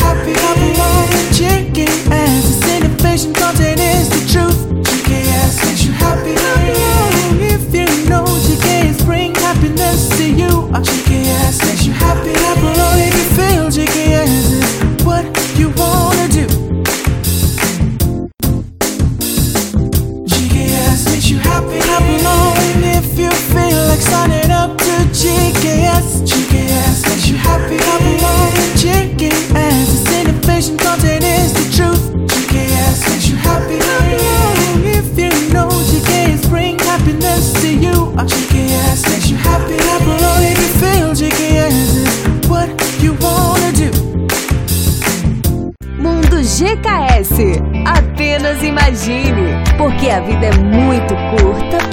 happy. Upload GKS, this innovation content is the truth. GKS makes you happy. If you know GKS bring happiness to you, GKS makes you happy. Upload if you feel GKS is what you wanna do. GKS makes you happy. Upload if you feel like signing up to GKS. GKS makes you happy. Upload GKS, this innovation content is the truth. GKS makes you happy. If you know GKS bring happiness to you, GKS makes you happy. Upload if you feel GKS is what you wanna do. Mundo GKS. Apenas imagine, porque a vida é muito curta